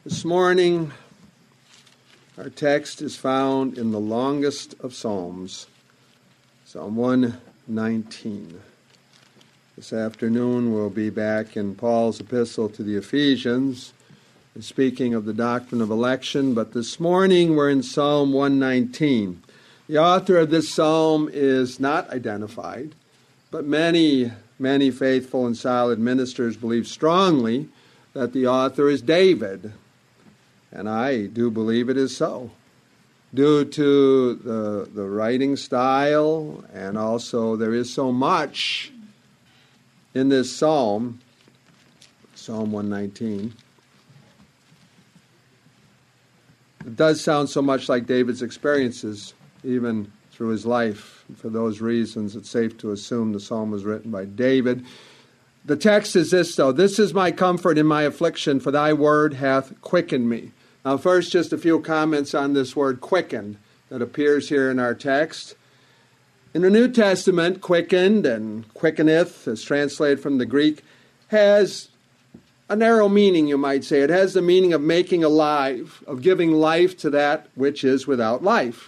This morning, our text is found in the longest of Psalms, Psalm 119. This afternoon, we'll be back in Paul's epistle to the Ephesians, speaking of the doctrine of election, but this morning we're in Psalm 119. The author of this psalm is not identified, but many faithful and solid ministers believe strongly that the author is David. And I do believe it is so, due to the writing style, and also there is so much in this psalm, Psalm 119. It does sound so much like David's experiences, even through his life. For those reasons, it's safe to assume the psalm was written by David. The text is this, though: "This is my comfort in my affliction, for thy word hath quickened me." Now, first, just a few comments on this word quickened that appears here in our text. In the New Testament, quickened and quickeneth, as translated from the Greek, has a narrow meaning, you might say. It has the meaning of making alive, of giving life to that which is without life.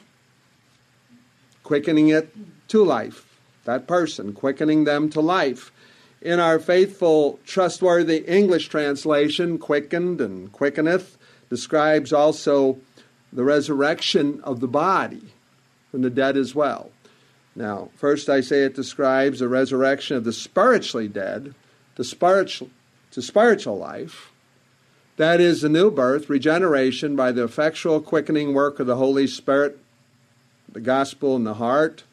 Quickening it to life, that person, quickening them to life. In our faithful, trustworthy English translation, quickened and quickeneth describes also the resurrection of the body from the dead as well. Now, first I say it describes the resurrection of the spiritually dead to spiritual life. That is the new birth, regeneration by the effectual quickening work of the Holy Spirit. The gospel in the heart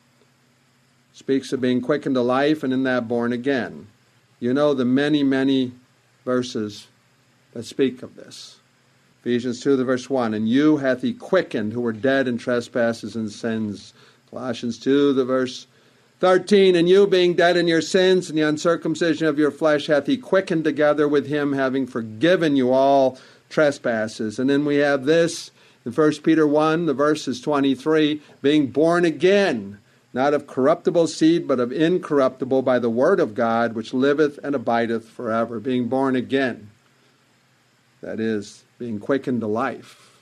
speaks of being quickened to life, and in that born again. You know the many verses that speak of this. Ephesians 2, verse 1, "And you hath he quickened who were dead in trespasses and sins." Colossians 2, verse 13, "And you being dead in your sins and the uncircumcision of your flesh hath he quickened together with him, having forgiven you all trespasses." And then we have this in 1 Peter 1, the verses 23, "Being born again, not of corruptible seed, but of incorruptible, by the word of God, which liveth and abideth forever." Being born again. That is, being quickened to life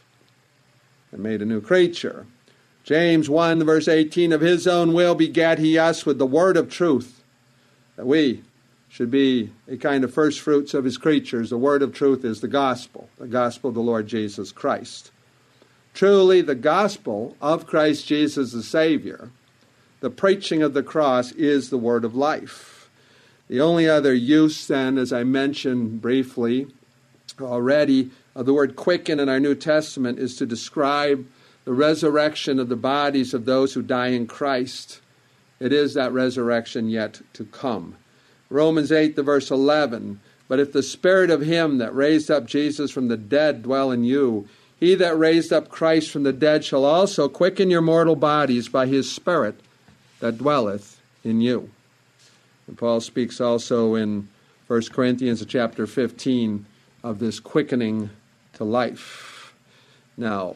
and made a new creature. James 1, verse 18, "Of his own will begat he us with the word of truth," that we should be a kind of first fruits of his creatures. The word of truth is the gospel of the Lord Jesus Christ. Truly, the gospel of Christ Jesus the Savior, the preaching of the cross, is the word of life. The only other use then, as I mentioned briefly already, of the word quicken in our New Testament is to describe the resurrection of the bodies of those who die in Christ. It is that resurrection yet to come. Romans 8, the verse 11, "But if the spirit of him that raised up Jesus from the dead dwell in you, he that raised up Christ from the dead shall also quicken your mortal bodies by his Spirit that dwelleth in you." And Paul speaks also in 1 Corinthians chapter 15 of this quickening to life. Now,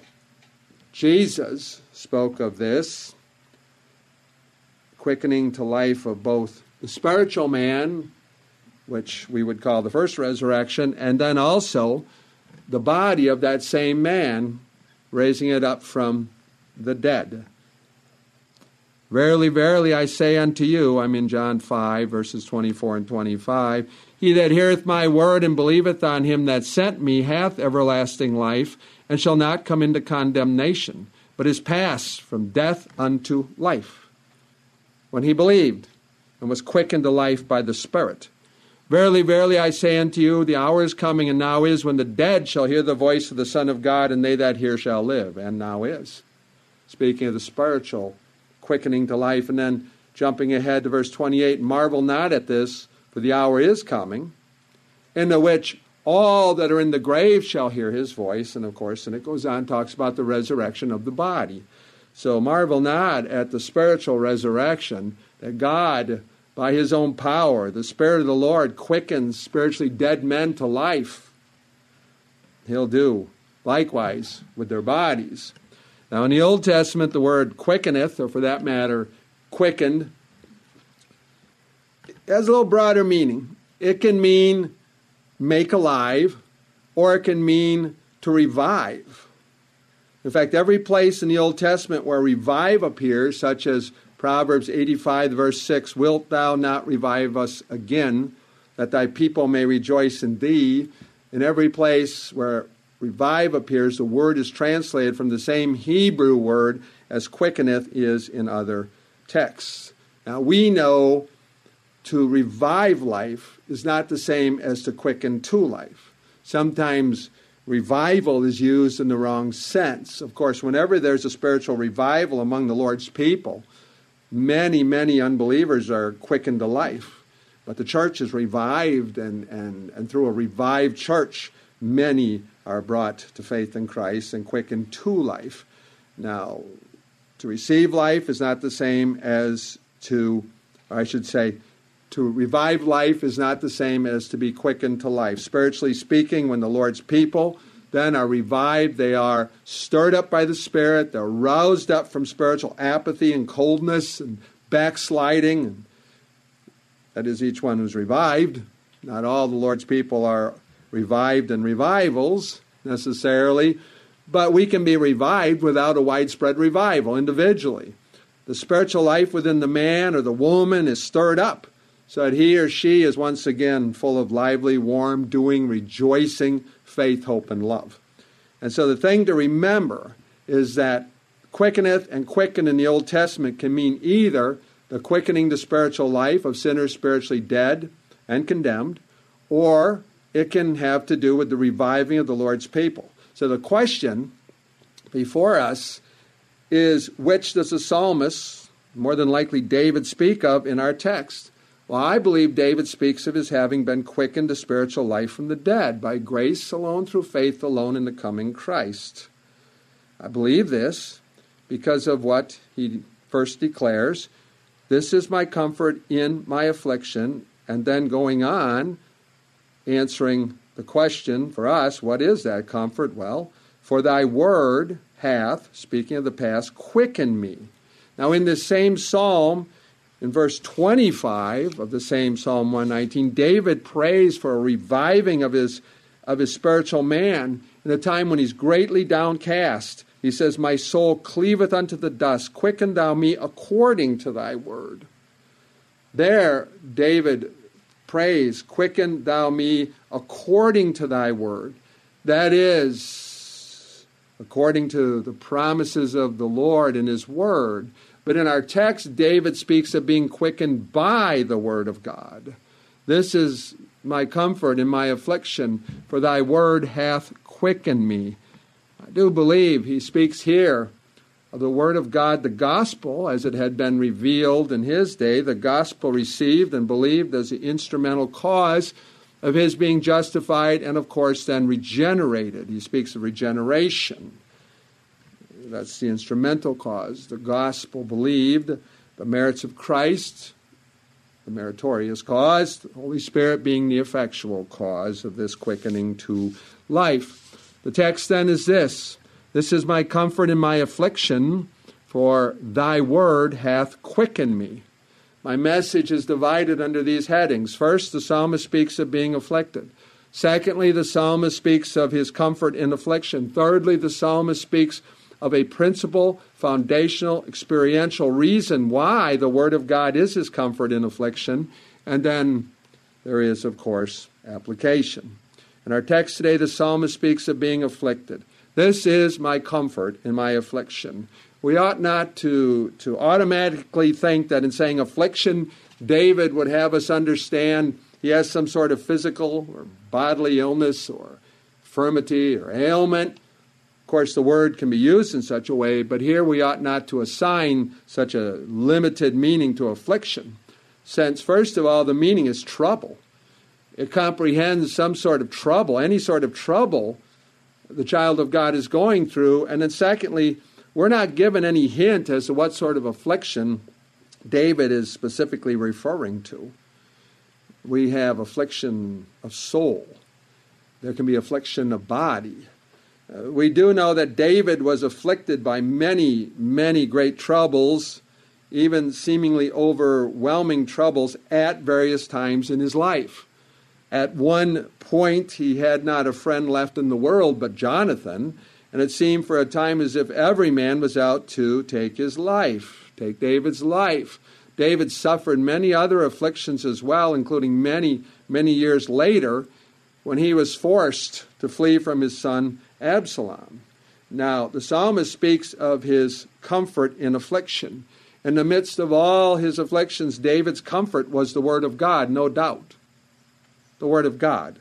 Jesus spoke of this quickening to life of both the spiritual man, which we would call the first resurrection, and then also the body of that same man, raising it up from the dead. "Verily, verily, I say unto you," I'm in John 5, verses 24 and 25, "He that heareth my word and believeth on him that sent me hath everlasting life, and shall not come into condemnation, but is passed from death unto life." When he believed and was quickened to life by the Spirit. "Verily, verily, I say unto you, the hour is coming, and now is, when the dead shall hear the voice of the Son of God, and they that hear shall live." And now is. Speaking of the spiritual quickening to life. And then jumping ahead to verse 28, "Marvel not at this, for the hour is coming, in the which all that are in the grave shall hear his voice." And of course, and it goes on, talks about the resurrection of the body. So marvel not at the spiritual resurrection, that God, by his own power, the Spirit of the Lord, quickens spiritually dead men to life. He'll do likewise with their bodies. Now, in the Old Testament, the word quickeneth, or for that matter, quickened, has a little broader meaning. It can mean make alive, or it can mean to revive. In fact, every place in the Old Testament where revive appears, such as Proverbs 85, verse 6, wilt thou not revive us again, that thy people may rejoice in thee? In every place where revive appears, the word is translated from the same Hebrew word as quickeneth is in other texts. Now, we know to revive life is not the same as to quicken to life. Sometimes revival is used in the wrong sense. Of course, whenever there's a spiritual revival among the Lord's people, many, many unbelievers are quickened to life. But the church is revived, and through a revived church, many are brought to faith in Christ and quickened to life. Now, to receive life is not the same as to revive life is not the same as to be quickened to life. Spiritually speaking, when the Lord's people then are revived, they are stirred up by the Spirit, they're roused up from spiritual apathy and coldness and backsliding. And that is, each one who's revived. Not all the Lord's people are revived in revivals necessarily, but we can be revived without a widespread revival individually. The spiritual life within the man or the woman is stirred up so that he or she is once again full of lively, warm, doing, rejoicing faith, hope, and love. And so the thing to remember is that quickeneth and quicken in the Old Testament can mean either the quickening to spiritual life of sinners spiritually dead and condemned, or it can have to do with the reviving of the Lord's people. So the question before us is, which does the psalmist, more than likely David, speak of in our text? Well, I believe David speaks of his having been quickened to spiritual life from the dead by grace alone, through faith alone in the coming Christ. I believe this because of what he first declares. This is my comfort in my affliction, and then going on, answering the question for us, what is that comfort? Well, for thy word hath, speaking of the past, quickened me. Now in this same psalm, in verse 25 of the same Psalm 119, David prays for a reviving of his spiritual man in a time when he's greatly downcast. He says, my soul cleaveth unto the dust, quicken thou me according to thy word. There, David prays, quicken thou me according to thy word. That is, according to the promises of the Lord in his word. But in our text, David speaks of being quickened by the word of God. This is my comfort in my affliction, for thy word hath quickened me. I do believe he speaks here of the word of God, the gospel, as it had been revealed in his day, the gospel received and believed as the instrumental cause of his being justified and, of course, then regenerated. He speaks of regeneration. That's the instrumental cause. The gospel believed, the merits of Christ, the meritorious cause, the Holy Spirit being the effectual cause of this quickening to life. The text then is this: this is my comfort in my affliction, for thy word hath quickened me. My message is divided under these headings. First, the psalmist speaks of being afflicted. Secondly, the psalmist speaks of his comfort in affliction. Thirdly, the psalmist speaks of a principal, foundational, experiential reason why the Word of God is his comfort in affliction. And then there is, of course, application. In our text today, the psalmist speaks of being afflicted. This is my comfort in my affliction. We ought not to automatically think that in saying affliction, David would have us understand he has some sort of physical or bodily illness or infirmity or ailment. Of course, the word can be used in such a way, but here we ought not to assign such a limited meaning to affliction, since, first of all, the meaning is trouble. It comprehends some sort of trouble, any sort of trouble the child of God is going through. And then secondly, we're not given any hint as to what sort of affliction David is specifically referring to. We have affliction of soul. There can be affliction of body. We do know that David was afflicted by many, many great troubles, even seemingly overwhelming troubles at various times in his life. At one point, he had not a friend left in the world but Jonathan, and it seemed for a time as if every man was out to take his life, take David's life. David suffered many other afflictions as well, including many, many years later when he was forced to flee from his son Absalom. Now, the psalmist speaks of his comfort in affliction. In the midst of all his afflictions, David's comfort was the Word of God, no doubt. The Word of God.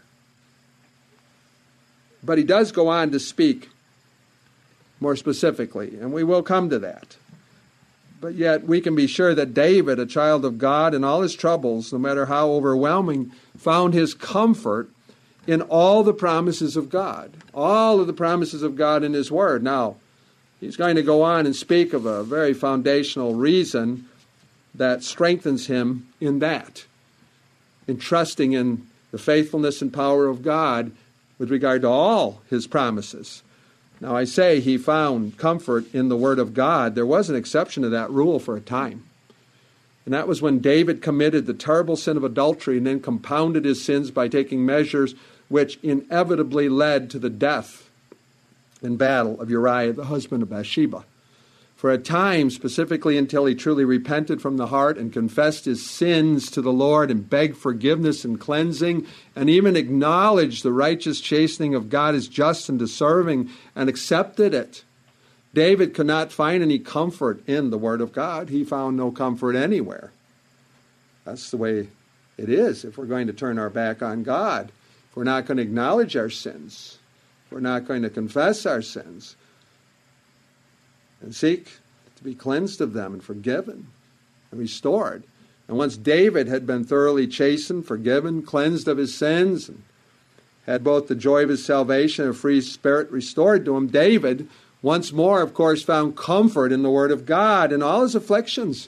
But he does go on to speak more specifically, and we will come to that. But yet we can be sure that David, a child of God, in all his troubles, no matter how overwhelming, found his comfort in all the promises of God. All of the promises of God in his Word. Now, he's going to go on and speak of a very foundational reason that strengthens him in that, in trusting in the faithfulness and power of God with regard to all his promises. Now, I say he found comfort in the Word of God. There was an exception to that rule for a time. And that was when David committed the terrible sin of adultery and then compounded his sins by taking measures which inevitably led to the death in battle of Uriah, the husband of Bathsheba. For a time, specifically until he truly repented from the heart and confessed his sins to the Lord and begged forgiveness and cleansing, and even acknowledged the righteous chastening of God as just and deserving and accepted it, David could not find any comfort in the Word of God. He found no comfort anywhere. That's the way it is if we're going to turn our back on God. If we're not going to acknowledge our sins, if we're not going to confess our sins, and seek to be cleansed of them and forgiven and restored. And once David had been thoroughly chastened, forgiven, cleansed of his sins, and had both the joy of his salvation and a free spirit restored to him, David once more, of course, found comfort in the Word of God in all his afflictions.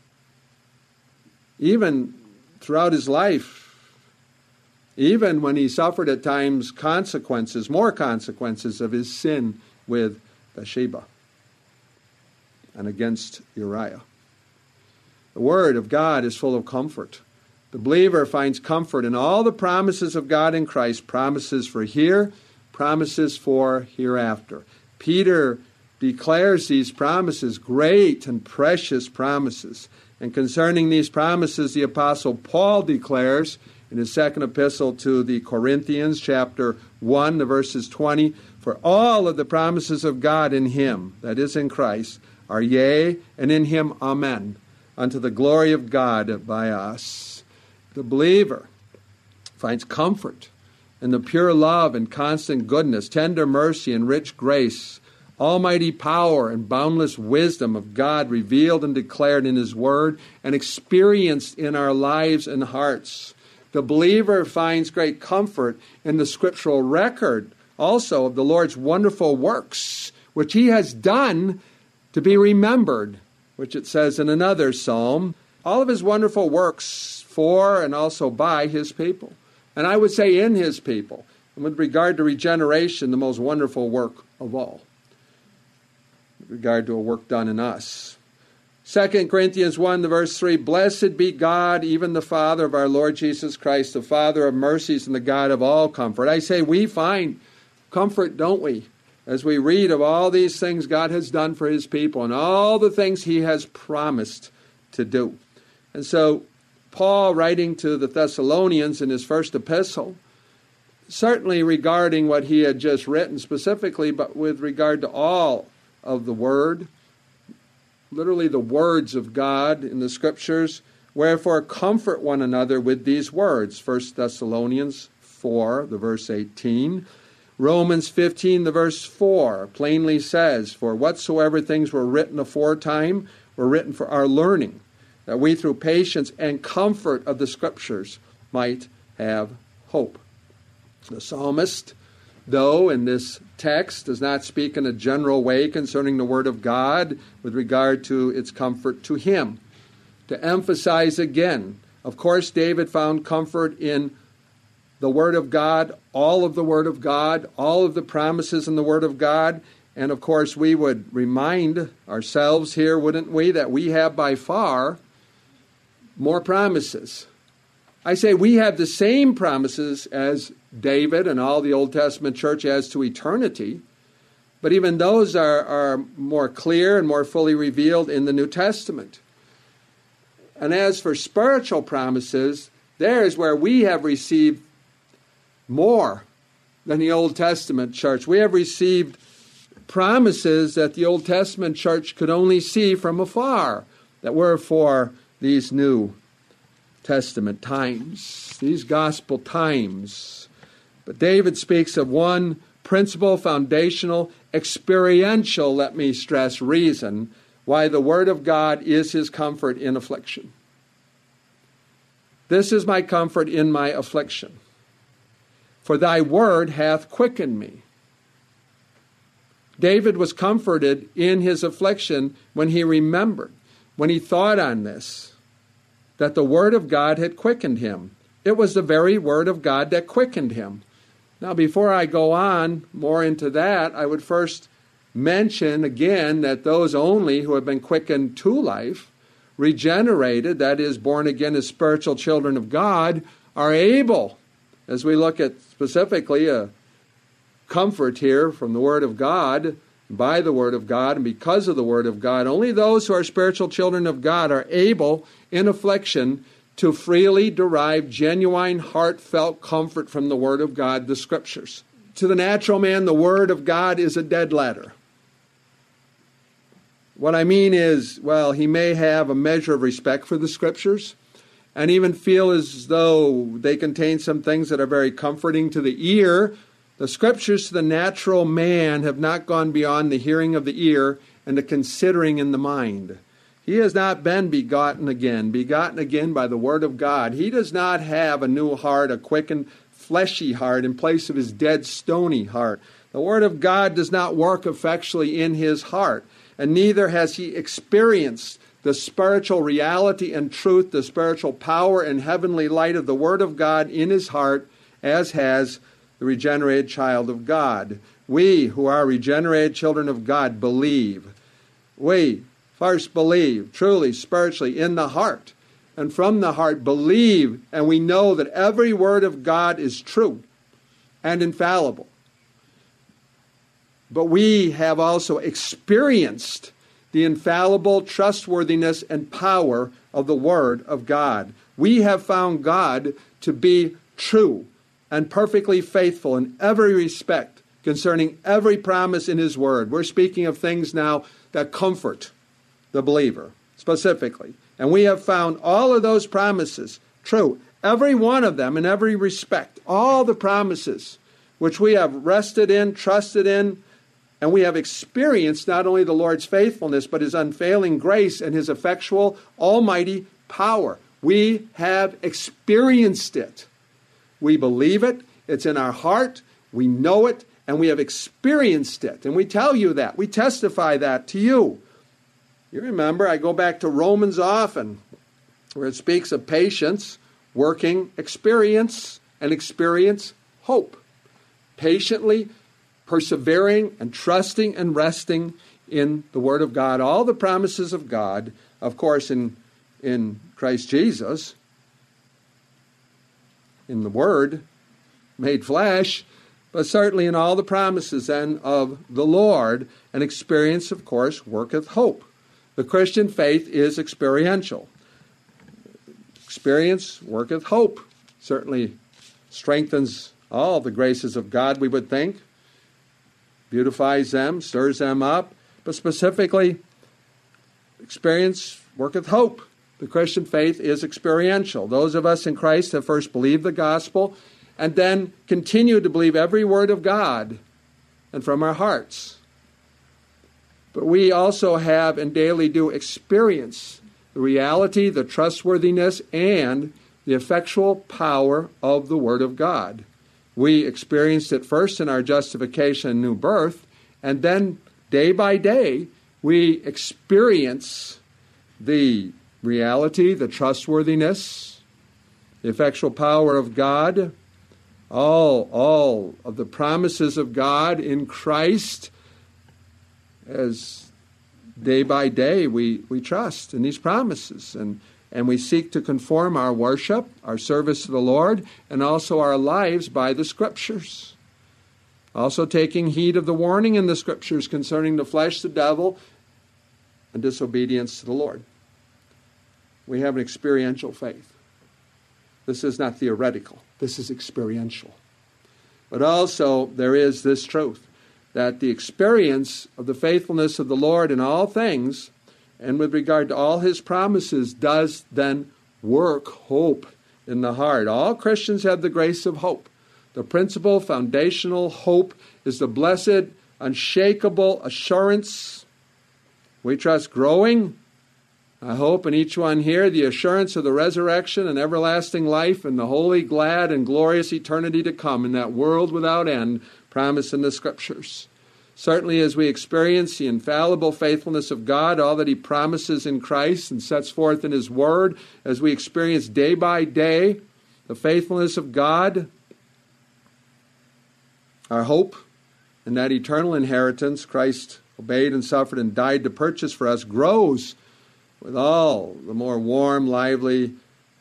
Even throughout his life, even when he suffered at times consequences, more consequences of his sin with Bathsheba and against Uriah. The Word of God is full of comfort. The believer finds comfort in all the promises of God in Christ, promises for here, promises for hereafter. Peter declares these promises, great and precious promises. And concerning these promises, the Apostle Paul declares in his second epistle to the Corinthians, chapter 1, the verses 20, "For all of the promises of God in him," that is in Christ, "are yea, and in him amen, unto the glory of God by us." The believer finds comfort in the pure love and constant goodness, tender mercy and rich grace, almighty power and boundless wisdom of God revealed and declared in his Word and experienced in our lives and hearts. The believer finds great comfort in the scriptural record also of the Lord's wonderful works, which he has done to be remembered, which it says in another psalm, all of his wonderful works for and also by his people. And I would say in his people. And with regard to regeneration, the most wonderful work of all. With regard to a work done in us. 2 Corinthians 1, the verse 3, "Blessed be God, even the Father of our Lord Jesus Christ, the Father of mercies and the God of all comfort." I say we find comfort, don't we? As we read of all these things God has done for his people and all the things he has promised to do. And so Paul, writing to the Thessalonians in his first epistle, certainly regarding what he had just written specifically, but with regard to all of the Word, literally the words of God in the Scriptures, "Wherefore comfort one another with these words." 1 Thessalonians 4, the verse 18. Romans 15, the verse 4, plainly says, "For whatsoever things were written aforetime were written for our learning, that we through patience and comfort of the Scriptures might have hope." The psalmist, though in this text does not speak in a general way concerning the Word of God with regard to its comfort to him. To emphasize again, of course, David found comfort in the Word of God, all of the Word of God, all of the promises in the Word of God. And of course, we would remind ourselves here, wouldn't we, that we have by far more promises I say we have the same promises as David and all the Old Testament church as to eternity, but even those are more clear and more fully revealed in the New Testament. And as for spiritual promises, there is where we have received more than the Old Testament church. We have received promises that the Old Testament church could only see from afar, that were for these New Testament times, these gospel times. But David speaks of one principal, foundational, experiential, let me stress, reason why the Word of God is his comfort in affliction. This is my comfort in my affliction, for thy word hath quickened me. David was comforted in his affliction when he remembered, when he thought on this, that the Word of God had quickened him. It was the very Word of God that quickened him. Now, before I go on more into that, I would first mention again that those only who have been quickened to life, regenerated, that is, born again as spiritual children of God, are able, as we look at specifically a comfort here from the Word of God, by the Word of God, and because of the Word of God, only those who are spiritual children of God are able, in affliction, to freely derive genuine, heartfelt comfort from the Word of God, the Scriptures. To the natural man, the Word of God is a dead letter. What I mean is, well, he may have a measure of respect for the Scriptures and even feel as though they contain some things that are very comforting to the ear. The Scriptures to the natural man have not gone beyond the hearing of the ear and the considering in the mind. He has not been begotten again by the Word of God. He does not have a new heart, a quickened, fleshy heart in place of his dead, stony heart. The Word of God does not work effectually in his heart, and neither has he experienced the spiritual reality and truth, the spiritual power and heavenly light of the Word of God in his heart, as has the regenerated child of God. We who are regenerated children of God believe. We first believe, truly, spiritually, in the heart. And from the heart believe, and we know that every word of God is true and infallible. But we have also experienced the infallible trustworthiness and power of the Word of God. We have found God to be true and perfectly faithful in every respect concerning every promise in His Word. We're speaking of things now that comfort the believer, specifically. And we have found all of those promises true, every one of them in every respect, all the promises which we have rested in, trusted in, and we have experienced not only the Lord's faithfulness, but His unfailing grace and His effectual, almighty power. We have experienced it. We believe it. It's in our heart. We know it, and we have experienced it. And we tell you that. We testify that to you. You remember, I go back to Romans often, where it speaks of patience, working experience, and experience hope. Patiently persevering and trusting and resting in the Word of God. All the promises of God, of course, in Christ Jesus, in the Word made flesh, but certainly in all the promises then of the Lord. And experience, of course, worketh hope. The Christian faith is experiential. Experience worketh hope. Certainly strengthens all the graces of God, we would think. Beautifies them, stirs them up. But specifically, experience worketh hope. The Christian faith is experiential. Those of us in Christ have first believed the gospel and then continue to believe every word of God and from our hearts. But we also have and daily do experience the reality, the trustworthiness, and the effectual power of the Word of God. We experienced it first in our justification and new birth, and then day by day we experience the reality, the trustworthiness, the effectual power of God, all of the promises of God in Christ, as day by day we trust in these promises. And and we seek to conform our worship, our service to the Lord, and also our lives by the Scriptures. Also taking heed of the warning in the Scriptures concerning the flesh, the devil, and disobedience to the Lord. We have an experiential faith. This is not theoretical. This is experiential. But also there is this truth, that the experience of the faithfulness of the Lord in all things, and with regard to all His promises, does then work hope in the heart. All Christians have the grace of hope. The principal foundational hope is the blessed, unshakable assurance. We trust growing, I hope in each one here, the assurance of the resurrection and everlasting life and the holy, glad, and glorious eternity to come in that world without end promised in the Scriptures. Certainly as we experience the infallible faithfulness of God, all that He promises in Christ and sets forth in His Word, as we experience day by day the faithfulness of God, our hope in that eternal inheritance Christ obeyed and suffered and died to purchase for us grows with all the more warm, lively,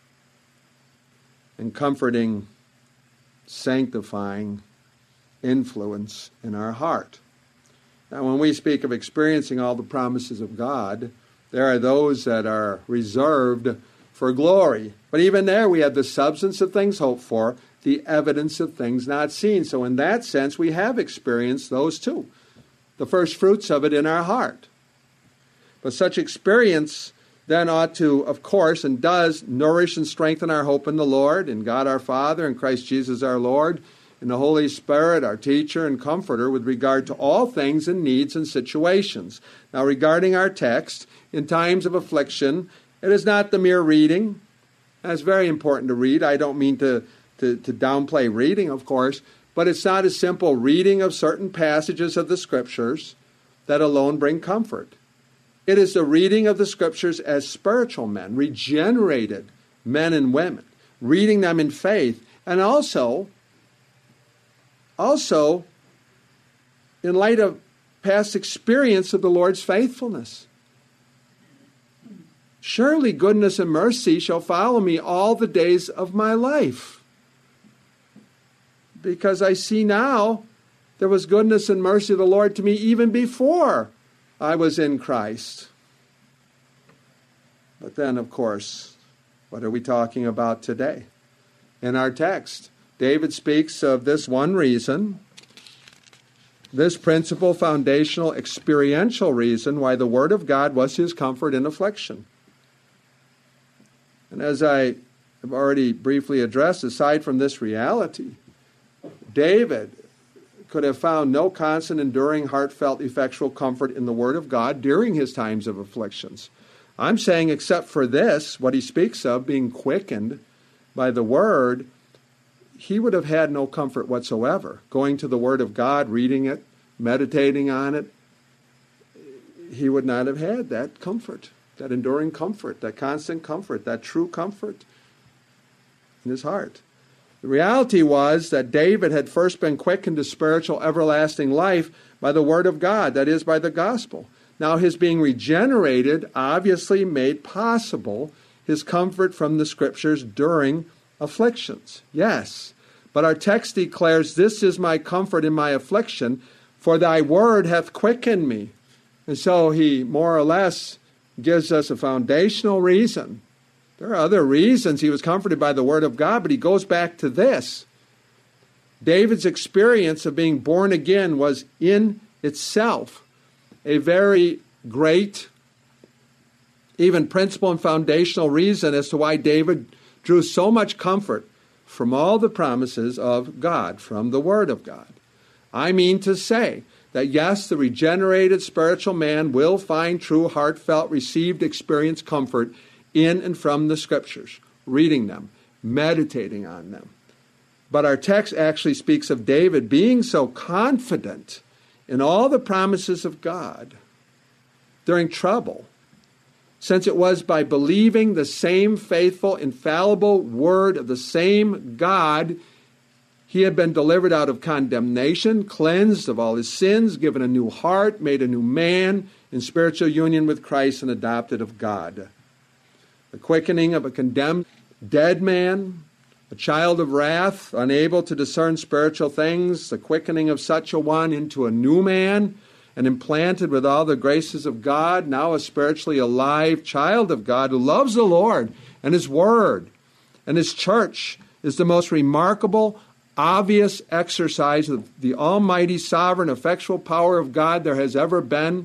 and comforting, sanctifying influence in our heart. Now, when we speak of experiencing all the promises of God, there are those that are reserved for glory. But even there, we have the substance of things hoped for, the evidence of things not seen. So in that sense, we have experienced those too, the first fruits of it in our heart. But such experience then ought to, of course, and does, nourish and strengthen our hope in the Lord, in God our Father, in Christ Jesus our Lord, in the Holy Spirit, our teacher and comforter, with regard to all things and needs and situations. Now, regarding our text, in times of affliction, it is not the mere reading. It's very important to read. I don't mean to downplay reading, of course, but it's not a simple reading of certain passages of the Scriptures that alone bring comfort. It is the reading of the Scriptures as spiritual men, regenerated men and women, reading them in faith, and also in light of past experience of the Lord's faithfulness. Surely goodness and mercy shall follow me all the days of my life. Because I see now there was goodness and mercy of the Lord to me even before I was in Christ. But then, of course, what are we talking about today? In our text, David speaks of this one reason, this principal, foundational, experiential reason why the Word of God was his comfort in affliction. And as I have already briefly addressed, aside from this reality, David could have found no constant, enduring, heartfelt, effectual comfort in the Word of God during his times of afflictions. I'm saying except for this, what he speaks of, being quickened by the Word, he would have had no comfort whatsoever. Going to the Word of God, reading it, meditating on it, he would not have had that comfort, that enduring comfort, that constant comfort, that true comfort in his heart. The reality was that David had first been quickened to spiritual everlasting life by the Word of God, that is, by the gospel. Now his being regenerated obviously made possible his comfort from the Scriptures during afflictions. Yes, but our text declares, "This is my comfort in my affliction, for thy word hath quickened me." And so he more or less gives us a foundational reason. There are other reasons he was comforted by the Word of God, but he goes back to this. David's experience of being born again was in itself a very great, even principal and foundational reason as to why David drew so much comfort from all the promises of God, from the Word of God. I mean to say that yes, the regenerated spiritual man will find true, heartfelt, received experience comfort in and from the Scriptures, reading them, meditating on them. But our text actually speaks of David being so confident in all the promises of God during trouble, since it was by believing the same faithful, infallible word of the same God he had been delivered out of condemnation, cleansed of all his sins, given a new heart, made a new man in spiritual union with Christ, and adopted of God. the quickening of a condemned dead man, a child of wrath, unable to discern spiritual things, the quickening of such a one into a new man, and implanted with all the graces of God, now a spiritually alive child of God who loves the Lord and His Word and His church, is the most remarkable, obvious exercise of the almighty, sovereign, effectual power of God there has ever been.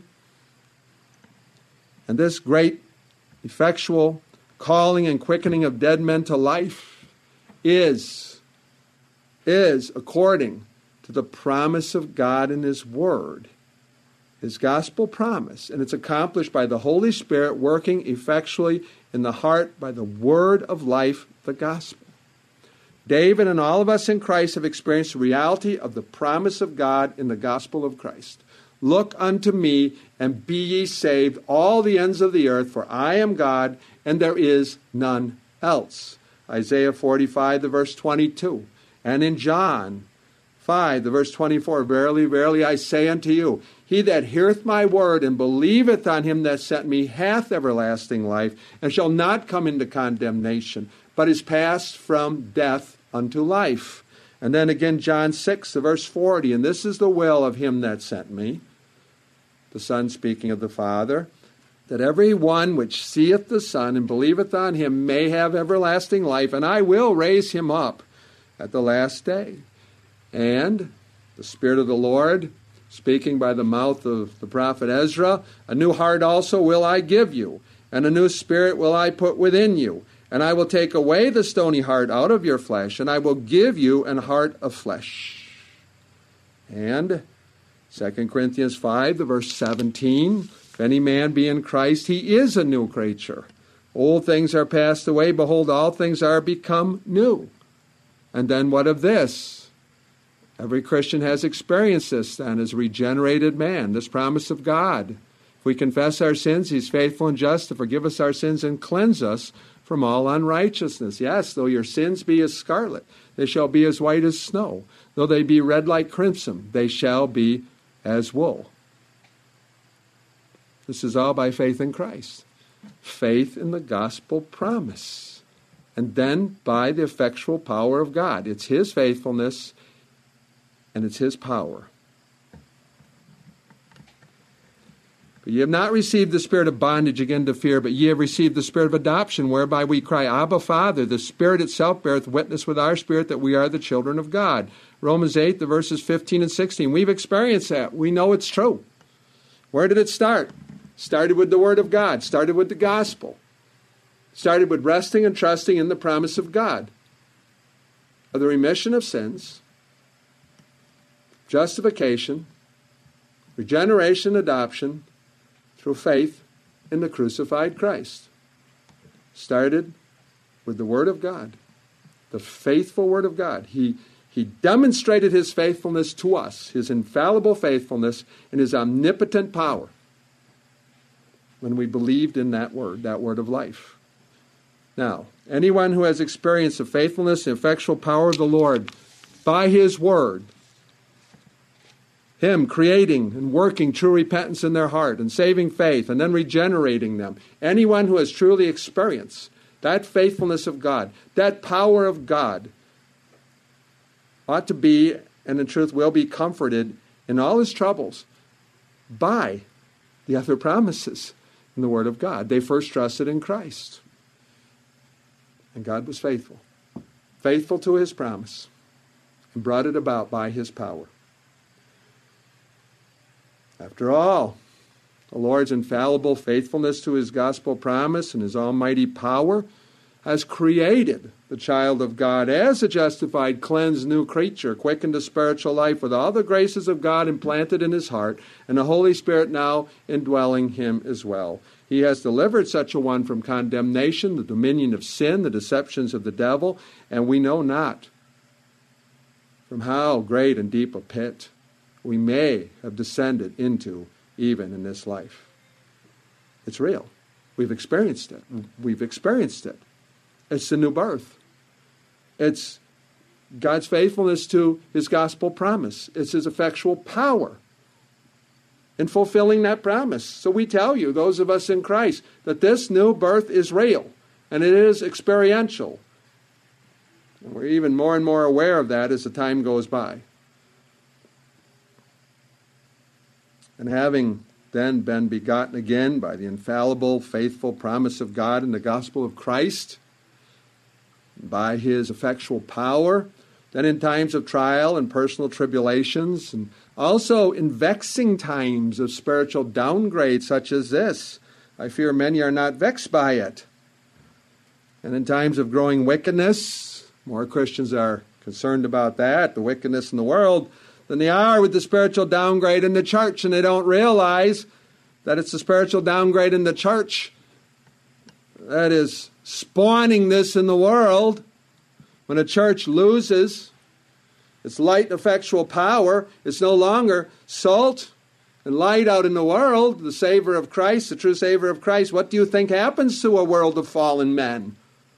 And this great, effectual calling and quickening of dead men to life is according to the promise of God in His Word, His gospel promise, and it's accomplished by the Holy Spirit working effectually in the heart by the word of life, the gospel. David and all of us in Christ have experienced the reality of the promise of God in the gospel of Christ. Look unto me, and be ye saved, all the ends of the earth, for I am God, and there is none else. Isaiah 45, the verse 22. And in John 5, the verse 24, verily, verily, I say unto you, he that heareth my word and believeth on him that sent me hath everlasting life, and shall not come into condemnation, but is passed from death unto life. And then again, John 6, the verse 40, and this is the will of him that sent me, the Son speaking of the Father, that every one which seeth the Son and believeth on him may have everlasting life, and I will raise him up at the last day. And the Spirit of the Lord, speaking by the mouth of the prophet Ezra, a new heart also will I give you, and a new spirit will I put within you. And I will take away the stony heart out of your flesh, and I will give you an heart of flesh. And 2 Corinthians 5, the verse 17, if any man be in Christ, he is a new creature. Old things are passed away, behold, all things are become new. And then what of this? Every Christian has experienced this then as a regenerated man, this promise of God. If we confess our sins, He's faithful and just to forgive us our sins and cleanse us from all unrighteousness. Yes, though your sins be as scarlet, they shall be as white as snow. Though they be red like crimson, they shall be as wool. This is all by faith in Christ. Faith in the gospel promise. And then by the effectual power of God. It's His faithfulness and it's His power. But ye have not received the spirit of bondage again to fear, but ye have received the spirit of adoption, whereby we cry, Abba, Father. The Spirit itself beareth witness with our spirit that we are the children of God. Romans 8, the verses 15 and 16. We've experienced that. We know it's true. Where did it start? Started with the Word of God. Started with the gospel. Started with resting and trusting in the promise of God, of the remission of sins, justification, regeneration, adoption, through faith in the crucified Christ. Started with the Word of God, the faithful Word of God. He demonstrated His faithfulness to us, His infallible faithfulness, and His omnipotent power when we believed in that Word of life. Now, anyone who has experienced the faithfulness and effectual power of the Lord by His Word, Him creating and working true repentance in their heart and saving faith and then regenerating them. Anyone who has truly experienced that faithfulness of God, that power of God, ought to be, and in truth will be, comforted in all his troubles by the other promises in the Word of God. They first trusted in Christ. And God was faithful. Faithful to His promise. And brought it about by His power. After all, the Lord's infallible faithfulness to His gospel promise and His almighty power has created the child of God as a justified, cleansed new creature, quickened to spiritual life with all the graces of God implanted in his heart, and the Holy Spirit now indwelling him as well. He has delivered such a one from condemnation, the dominion of sin, the deceptions of the devil, and we know not from how great and deep a pit we may have descended into even in this life. It's real. We've experienced it. We've experienced it. It's the new birth. It's God's faithfulness to His gospel promise. It's His effectual power in fulfilling that promise. So we tell you, those of us in Christ, that this new birth is real. And it is experiential. And we're even more and more aware of that as the time goes by. And having then been begotten again by the infallible, faithful promise of God in the gospel of Christ, by his effectual power, then in times of trial and personal tribulations, and also in vexing times of spiritual downgrade such as this, I fear many are not vexed by it. And in times of growing wickedness, more Christians are concerned about that, the wickedness in the world, than they are with the spiritual downgrade in the church, and they don't realize that it's the spiritual downgrade in the church that is spawning this in the world. When a church loses its light and effectual power, it's no longer salt and light out in the world, the savor of Christ, the true savor of Christ. What do you think happens to a world of fallen men?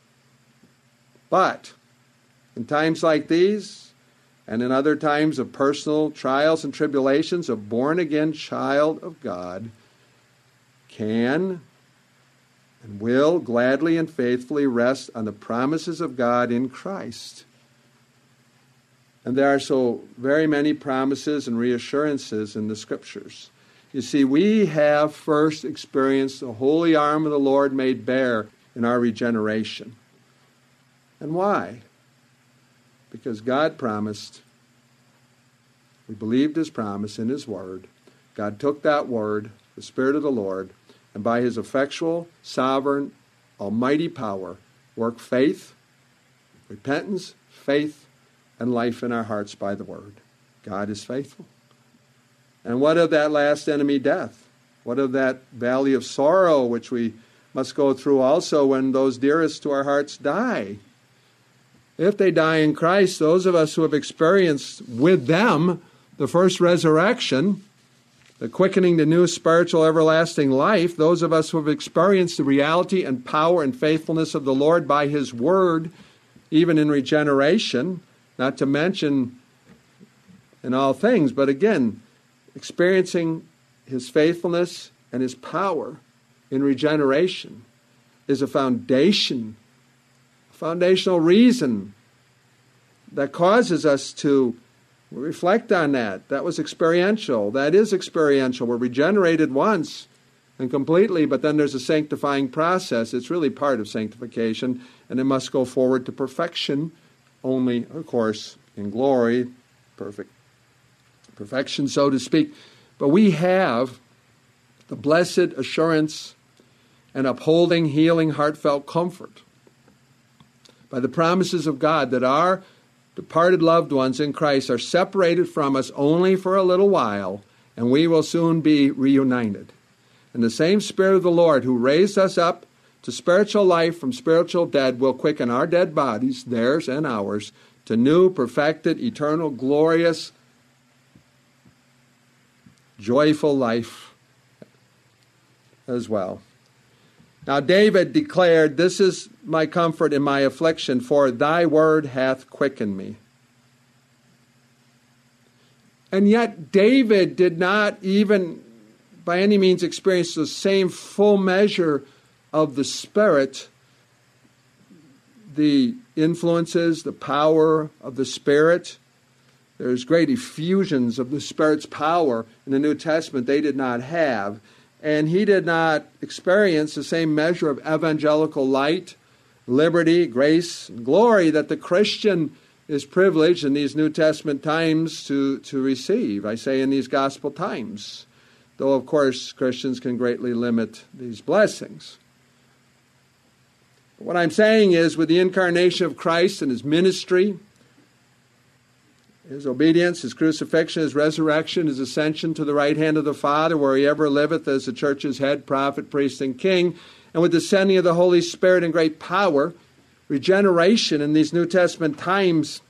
But in times like these, and in other times of personal trials and tribulations, a born-again child of God can and will gladly and faithfully rest on the promises of God in Christ. And there are so very many promises and reassurances in the Scriptures. You see, we have first experienced the holy arm of the Lord made bare in our regeneration. And why? Because God promised. We believed his promise in his word. God took that word, the Spirit of the Lord, and by his effectual, sovereign, almighty power, worked faith, repentance, faith, and life in our hearts by the word. God is faithful. And what of that last enemy, death? What of that valley of sorrow which we must go through also when those dearest to our hearts die? If they die in Christ, those of us who have experienced with them the first resurrection, the quickening to new spiritual everlasting life, those of us who have experienced the reality and power and faithfulness of the Lord by his word, even in regeneration, not to mention in all things, but again, experiencing his faithfulness and his power in regeneration is a foundational reason that causes us to reflect on that. That was experiential. That is experiential. We're regenerated once and completely, but then there's a sanctifying process. It's really part of sanctification, and it must go forward to perfection, only, of course, in glory, perfection, so to speak. But we have the blessed assurance and upholding, healing, heartfelt comfort by the promises of God that our departed loved ones in Christ are separated from us only for a little while, and we will soon be reunited. And the same Spirit of the Lord who raised us up to spiritual life from spiritual dead will quicken our dead bodies, theirs and ours, to new, perfected, eternal, glorious, joyful life as well. Now David declared, "This is my comfort in my affliction, for thy word hath quickened me." And yet David did not even by any means experience the same full measure of the Spirit, the influences, the power of the Spirit. There's great effusions of the Spirit's power in the New Testament they did not have. And he did not experience the same measure of evangelical light, liberty, grace, and glory that the Christian is privileged in these New Testament times to receive. I say in these gospel times. Though, of course, Christians can greatly limit these blessings. What I'm saying is, with the incarnation of Christ and his ministry, his obedience, his crucifixion, his resurrection, his ascension to the right hand of the Father, where he ever liveth as the church's head, prophet, priest, and king, and with the sending of the Holy Spirit in great power, regeneration in these New Testament times,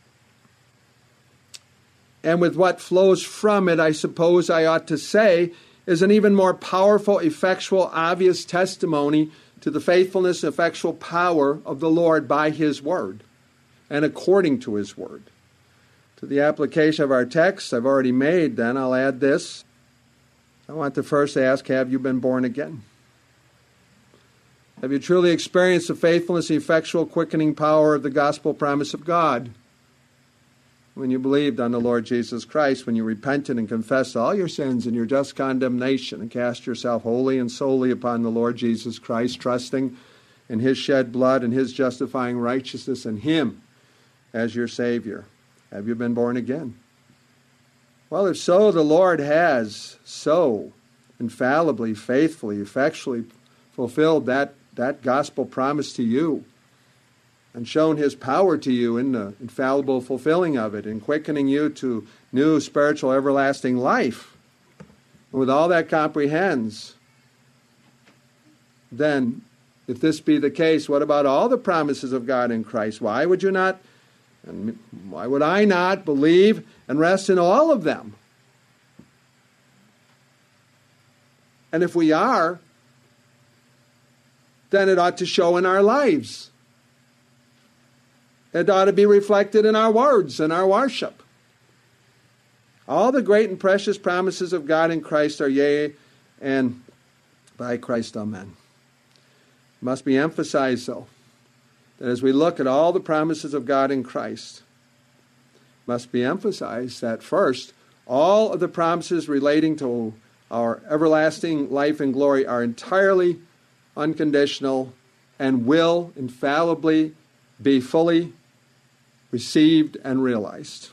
and with what flows from it, I suppose I ought to say, is an even more powerful, effectual, obvious testimony to the faithfulness and effectual power of the Lord by his word and according to his word. To the application of our text I've already made, then I'll add this. I want to first ask, have you been born again? Have you truly experienced the faithfulness and effectual quickening power of the gospel promise of God? When you believed on the Lord Jesus Christ, when you repented and confessed all your sins and your just condemnation and cast yourself wholly and solely upon the Lord Jesus Christ, trusting in His shed blood and His justifying righteousness and Him as your Savior. Have you been born again? Well, if so, the Lord has so infallibly, faithfully, effectually fulfilled that gospel promise to you and shown His power to you in the infallible fulfilling of it and quickening you to new spiritual everlasting life. And with all that comprehends, then, if this be the case, what about all the promises of God in Christ? Why would you not, and why would I not believe and rest in all of them? And if we are, then it ought to show in our lives. It ought to be reflected in our words and our worship. All the great and precious promises of God in Christ are yea, and by Christ, amen. It must be emphasized, though, that as we look at all the promises of God in Christ, it must be emphasized that first, all of the promises relating to our everlasting life and glory are entirely unconditional and will infallibly be fully received and realized.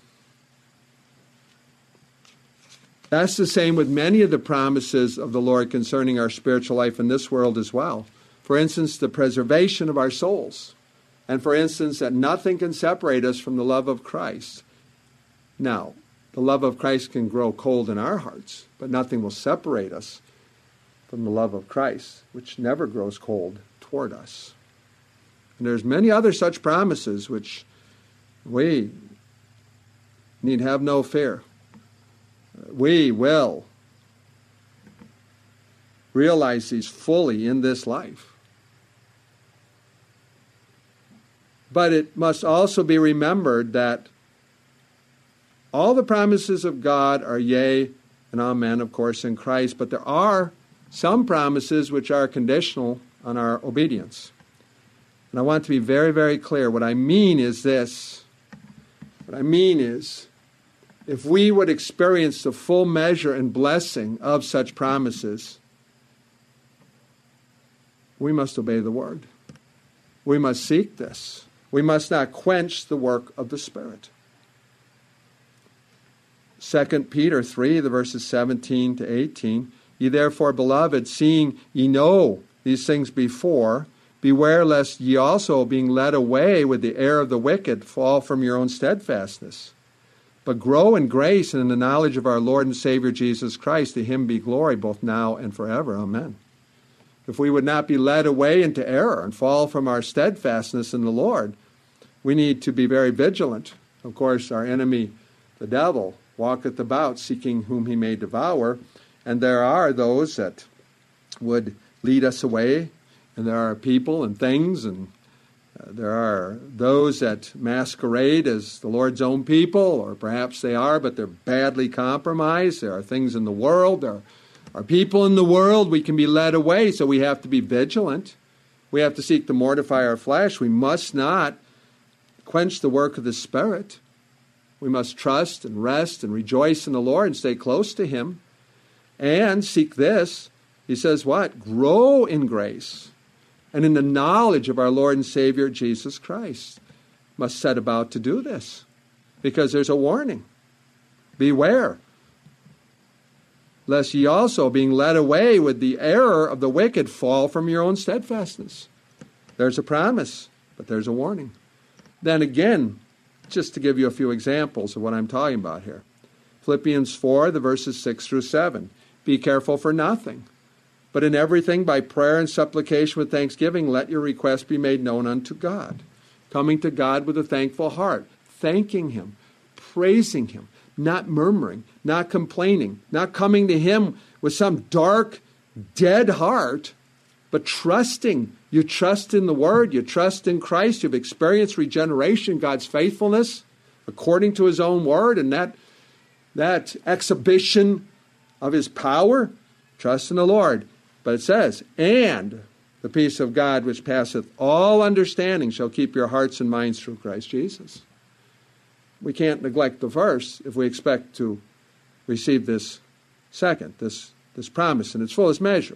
That's the same with many of the promises of the Lord concerning our spiritual life in this world as well. For instance, the preservation of our souls. And for instance, that nothing can separate us from the love of Christ. Now, the love of Christ can grow cold in our hearts, but nothing will separate us from the love of Christ, which never grows cold toward us. And there's many other such promises which we need have no fear. We will realize these fully in this life. But it must also be remembered that all the promises of God are yea and amen, of course, in Christ, but there are some promises which are conditional on our obedience. And I want to be very, very clear. What I mean is this. What I mean is, if we would experience the full measure and blessing of such promises, we must obey the Word. We must seek this. We must not quench the work of the Spirit. 2 Peter 3, the verses 17 to 18, Ye therefore, beloved, seeing ye know these things before, beware lest ye also, being led away with the error of the wicked, fall from your own steadfastness. But grow in grace and in the knowledge of our Lord and Savior Jesus Christ. To Him be glory both now and forever. Amen. If we would not be led away into error and fall from our steadfastness in the Lord, we need to be very vigilant. Of course, our enemy, the devil, walketh about seeking whom he may devour. And there are those that would lead us away. And there are people and things, and there are those that masquerade as the Lord's own people, or perhaps they are, but they're badly compromised. There are things in the world. There are people in the world. We can be led away, so we have to be vigilant. We have to seek to mortify our flesh. We must not quench the work of the Spirit. We must trust and rest and rejoice in the Lord and stay close to Him. And seek this. He says what? Grow in grace and in the knowledge of our Lord and Savior Jesus Christ. Must set about to do this, because there's a warning. Beware, lest ye also, being led away with the error of the wicked, fall from your own steadfastness. There's a promise, but there's a warning. Then again, just to give you a few examples of what I'm talking about here. Philippians 4, the verses 6 through 7. Be careful for nothing, but in everything by prayer and supplication with thanksgiving, let your requests be made known unto God. Coming to God with a thankful heart, thanking Him, praising Him, not murmuring, not complaining, not coming to Him with some dark, dead heart, but trusting. You trust in the Word, you trust in Christ, you've experienced regeneration, God's faithfulness, according to His own Word, and that exhibition of His power, trust in the Lord. But it says, and The peace of God which passeth all understanding shall keep your hearts and minds through Christ Jesus. We can't neglect the first if we expect to receive this second, this promise in its fullest measure.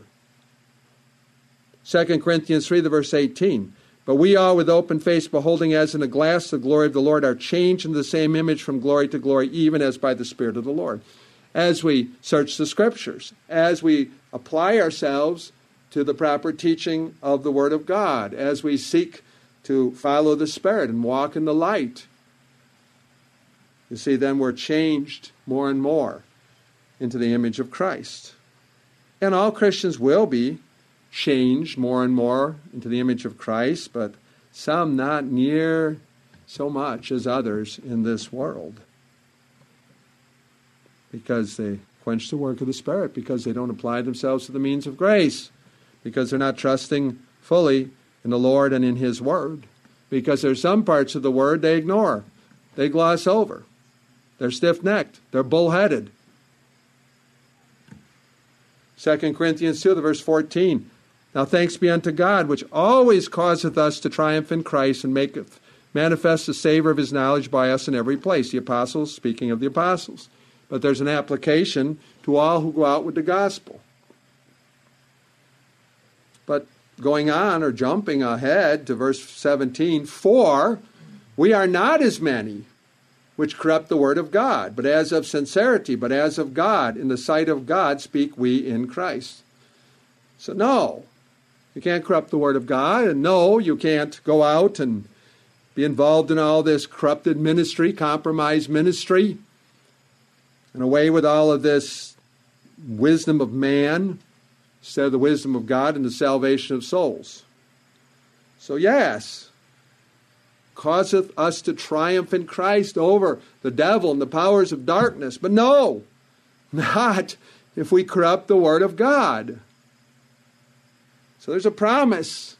2 Corinthians 3, the verse 18. But we all with open face, beholding as in a glass the glory of the Lord, are changed into the same image from glory to glory, even as by the Spirit of the Lord. As we search the Scriptures, as we apply ourselves to the proper teaching of the Word of God, as we seek to follow the Spirit and walk in the light, you see, then we're changed more and more into the image of Christ. And all Christians will be changed more and more into the image of Christ, but some not near so much as others in this world, because they quench the work of the Spirit, because they don't apply themselves to the means of grace, because they're not trusting fully in the Lord and in His Word, because there's some parts of the Word they ignore, they gloss over, they're stiff-necked, they're bullheaded. 2 Corinthians 2, the verse 14. Now thanks be unto God, which always causeth us to triumph in Christ, and maketh manifest the savour of His knowledge by us in every place. The apostles, speaking of the apostles. But there's an application to all who go out with the gospel. But going on, or jumping ahead to verse 17, for we are not as many which corrupt the word of God, but as of sincerity, but as of God, in the sight of God speak we in Christ. So no, you can't corrupt the word of God, and no, you can't go out and be involved in all this corrupted ministry, compromised ministry, and away with all of this wisdom of man instead of the wisdom of God and the salvation of souls. So yes, causeth us to triumph in Christ over the devil and the powers of darkness. But no, not if we corrupt the word of God. So there's a promise,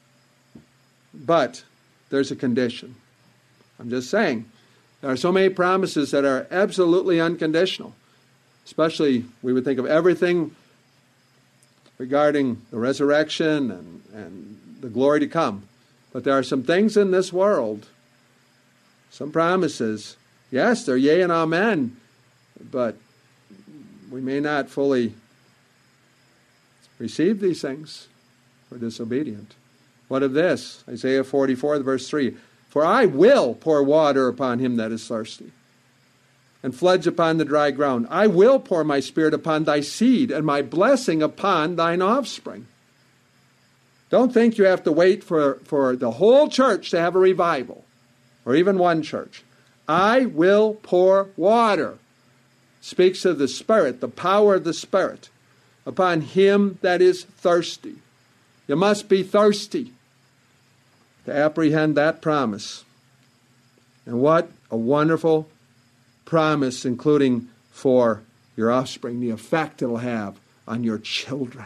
but there's a condition. I'm just saying, there are so many promises that are absolutely unconditional. Especially, we would think of everything regarding the resurrection and the glory to come. But there are some things in this world, some promises, yes, they're yea and amen, but we may not fully receive these things. We're disobedient. What of this? Isaiah 44, verse 3. For I will pour water upon him that is thirsty, and floods upon the dry ground. I will pour my Spirit upon thy seed, and my blessing upon thine offspring. Don't think you have to wait for the whole church to have a revival, or even one church. I will pour water. Speaks of the Spirit, the power of the Spirit, upon him that is thirsty. You must be thirsty to apprehend that promise. And what a wonderful promise, including for your offspring, the effect it'll have on your children.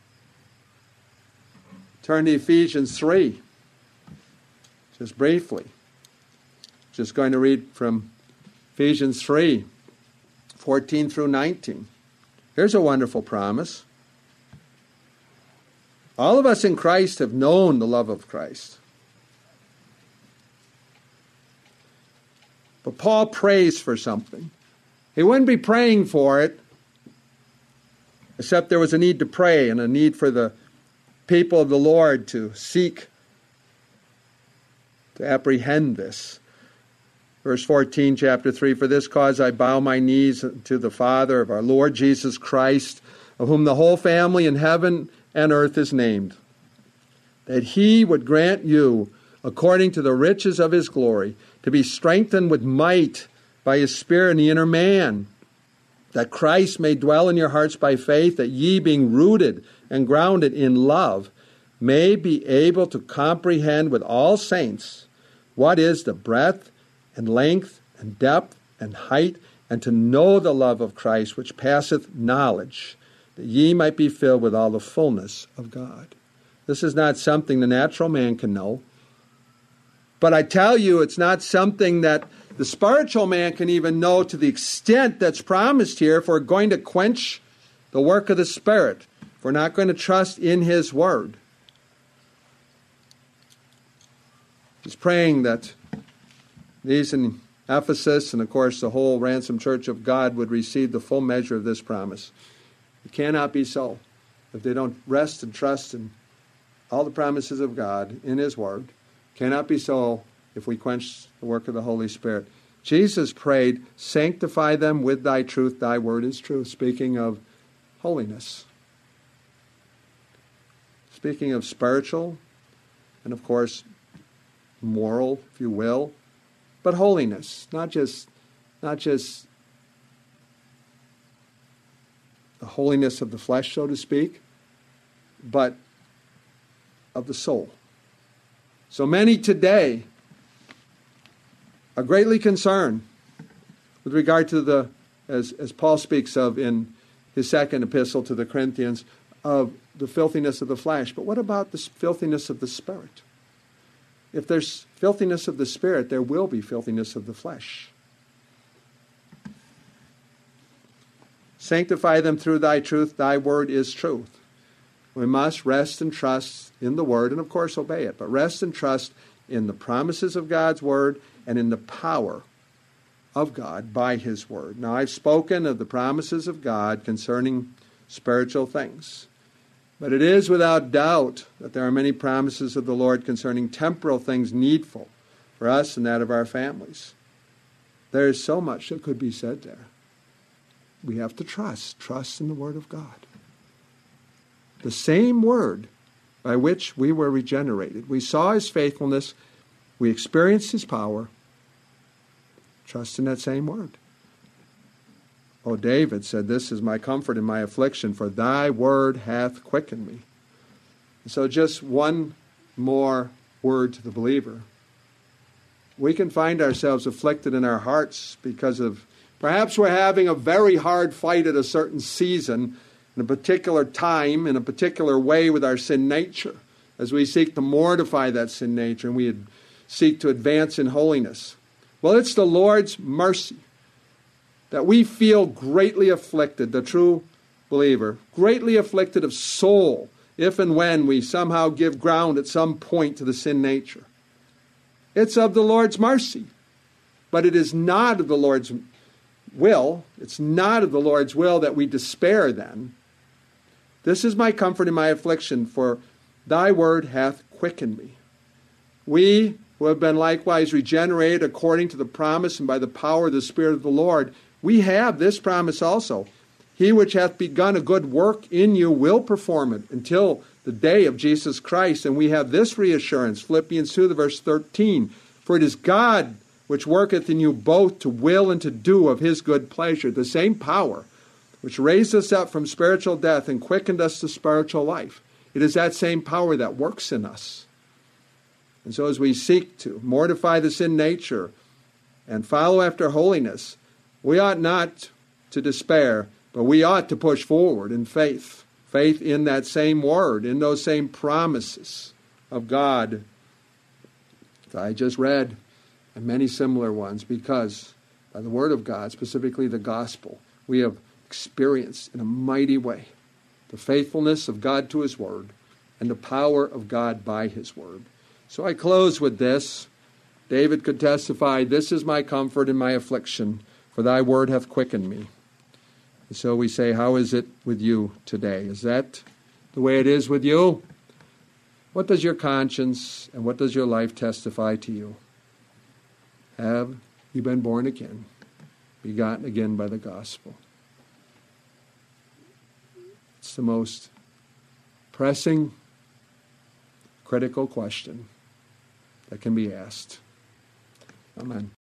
Turn to Ephesians 3, just briefly. Just going to read from Ephesians 3, 14 through 19. Here's a wonderful promise. All of us in Christ have known the love of Christ. But Paul prays for something. He wouldn't be praying for it, except there was a need to pray and a need for the people of the Lord to seek to apprehend this. Verse 14, chapter 3, for this cause I bow my knees to the Father of our Lord Jesus Christ, of whom the whole family in heaven and earth is named, that he would grant you, according to the riches of his glory, to be strengthened with might by his Spirit in the inner man, that Christ may dwell in your hearts by faith, that ye, being rooted and grounded in love, may be able to comprehend with all saints what is the breadth and length and depth and height, and to know the love of Christ, which passeth knowledge, that ye might be filled with all the fullness of God. This is not something the natural man can know. But I tell you, it's not something that the spiritual man can even know to the extent that's promised here if we're going to quench the work of the Spirit, if we're not going to trust in his word. He's praying that these in Ephesus and, of course, the whole ransomed church of God would receive the full measure of this promise. It cannot be so if they don't rest and trust in all the promises of God in His Word. It cannot be so if we quench the work of the Holy Spirit. Jesus prayed, sanctify them with thy truth, thy word is truth, speaking of holiness. Speaking of spiritual and, of course, moral, if you will, but holiness, not just the holiness of the flesh, so to speak, but of the soul. So many today are greatly concerned with regard to as Paul speaks of in his second epistle to the Corinthians, of the filthiness of the flesh. But what about the filthiness of the spirit? If there's filthiness of the spirit, there will be filthiness of the flesh. Sanctify them through thy truth, thy word is truth. We must rest and trust in the word and, of course, obey it. But rest and trust in the promises of God's word and in the power of God by His word. Now, I've spoken of the promises of God concerning spiritual things. But it is without doubt that there are many promises of the Lord concerning temporal things needful for us and that of our families. There is so much that could be said there. We have to trust in the Word of God. The same Word by which we were regenerated. We saw His faithfulness. We experienced His power. Trust in that same Word. Oh, David said, this is my comfort in my affliction, for thy word hath quickened me. And so just one more word to the believer. We can find ourselves afflicted in our hearts because of, perhaps we're having a very hard fight at a certain season, in a particular time, in a particular way with our sin nature, as we seek to mortify that sin nature and we seek to advance in holiness. Well, it's the Lord's mercy that we feel greatly afflicted, the true believer, greatly afflicted of soul, if and when we somehow give ground at some point to the sin nature. It's of the Lord's mercy, but it is not of the Lord's will. It's not of the Lord's will that we despair then. This is my comfort in my affliction, for thy word hath quickened me. We who have been likewise regenerated according to the promise and by the power of the Spirit of the Lord, we have this promise also. He which hath begun a good work in you will perform it until the day of Jesus Christ. And we have this reassurance, Philippians 2, verse 13. For it is God which worketh in you both to will and to do of His good pleasure. The same power which raised us up from spiritual death and quickened us to spiritual life. It is that same power that works in us. And so as we seek to mortify the sin nature and follow after holiness, we ought not to despair, but we ought to push forward in faith. Faith in that same word, in those same promises of God that I just read, and many similar ones, because by the word of God, specifically the gospel, we have experienced in a mighty way the faithfulness of God to His word and the power of God by His word. So I close with this. David could testify, this is my comfort in my affliction, for thy word hath quickened me. And so we say, how is it with you today? Is that the way it is with you? What does your conscience and what does your life testify to you? Have you been born again, begotten again by the gospel? It's the most pressing, critical question that can be asked. Amen.